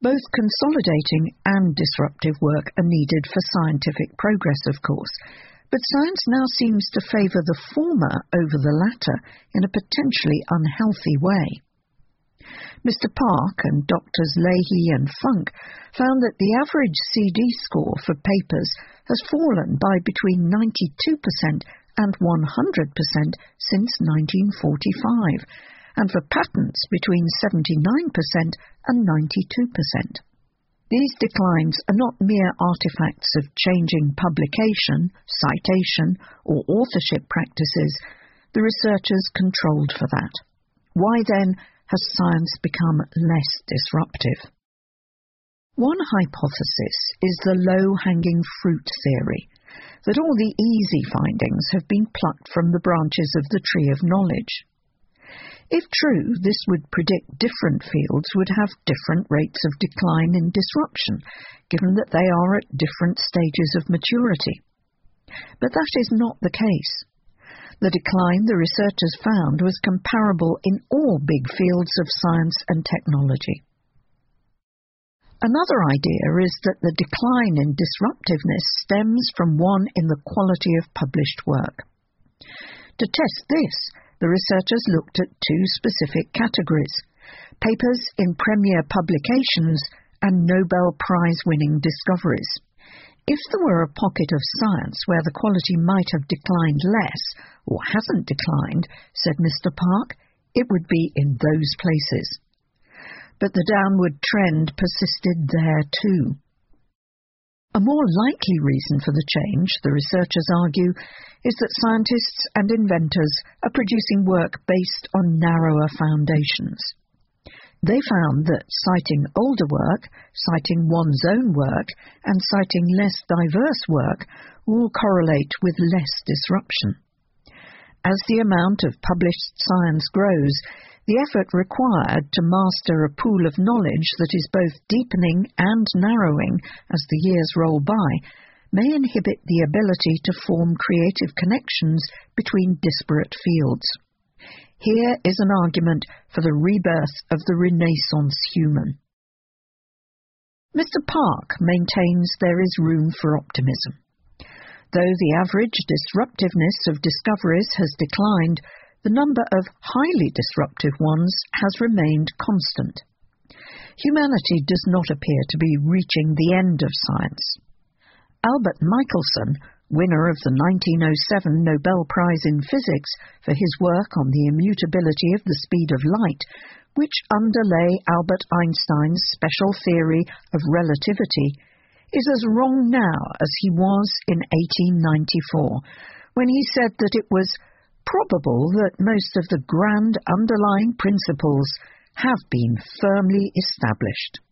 Both consolidating and disruptive work are needed for scientific progress, of course, but science now seems to favour the former over the latter in a potentially unhealthy way. Mr. Park and Drs. Leahy and Funk found that the average CD score for papers has fallen by between 92% and 100% since 1945, and for patents between 79% and 92%. These declines are not mere artifacts of changing publication, citation, or authorship practices. The researchers controlled for that. Why then has science become less disruptive? One hypothesis is the low-hanging fruit theory, that all the easy findings have been plucked from the branches of the tree of knowledge. If true, this would predict different fields would have different rates of decline and disruption, given that they are at different stages of maturity. But that is not the case. The decline the researchers found was comparable in all big fields of science and technology. Another idea is that the decline in disruptiveness stems from one in the quality of published work. To test this, the researchers looked at two specific categories: papers in premier publications and Nobel Prize-winning discoveries. If there were a pocket of science where the quality might have declined less, or hasn't declined, said Mr. Park, it would be in those places. But the downward trend persisted there too. A more likely reason for the change, the researchers argue, is that scientists and inventors are producing work based on narrower foundations. They found that citing older work, citing one's own work, and citing less diverse work all correlate with less disruption. As the amount of published science grows, the effort required to master a pool of knowledge that is both deepening and narrowing as the years roll by may inhibit the ability to form creative connections between disparate fields. Here is an argument for the rebirth of the Renaissance human. Mr. Park maintains there is room for optimism. Though the average disruptiveness of discoveries has declined, the number of highly disruptive ones has remained constant. Humanity does not appear to be reaching the end of science. Albert Michelson, winner of the 1907 Nobel Prize in Physics for his work on the immutability of the speed of light, which underlay Albert Einstein's special theory of relativity, is as wrong now as he was in 1894, when he said that it was probable that most of the grand underlying principles have been firmly established.